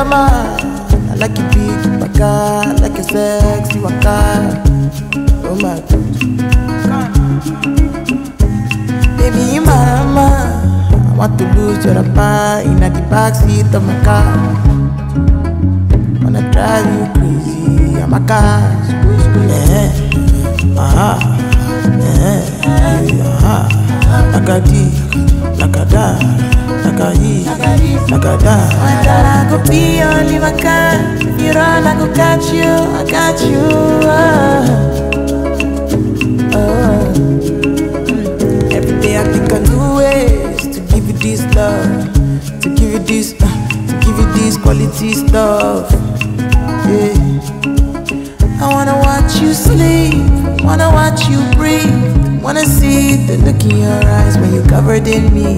Jama, I like you big, baka, I like you sexy, waka. Oh my God. Baby, mama, I want to lose your rapper in the backseat of my car. Wanna drive you crazy, I'm a car. Nakadi, nakada, nakayi, nakada. I go be your liver. If you run, I go catch you, I got you. Every day I think of new ways to give you this love, to give you this, to give you this quality stuff. Yeah. I wanna watch you sleep, wanna watch you breathe, wanna see the look in your eyes when you're covered in me.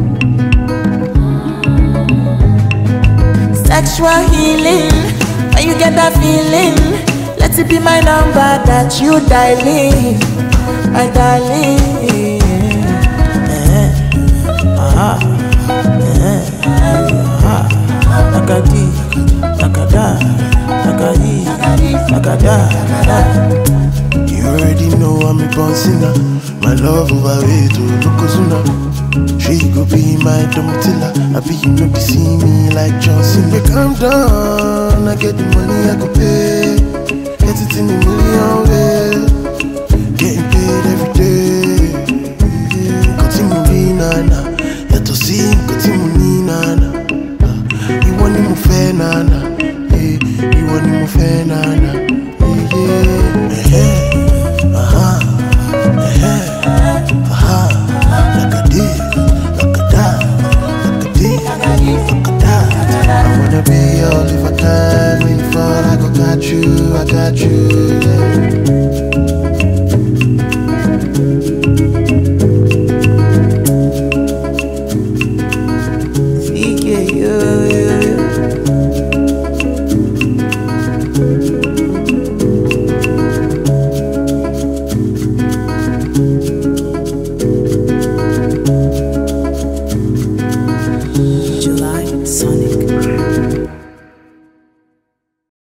Sexual healing, when you get that feeling, let it be my number that you dialing, my darling. Nakadi, nakada, nakayi, nakada. You already know I'm a born sinner. My love over way to Yokozuna. She go be my domitilla. I be you know to see me like Johnson. But calm down, I get the money I go pay. Get it in a million ways. Getting paid every day. Continue being nana. Let us see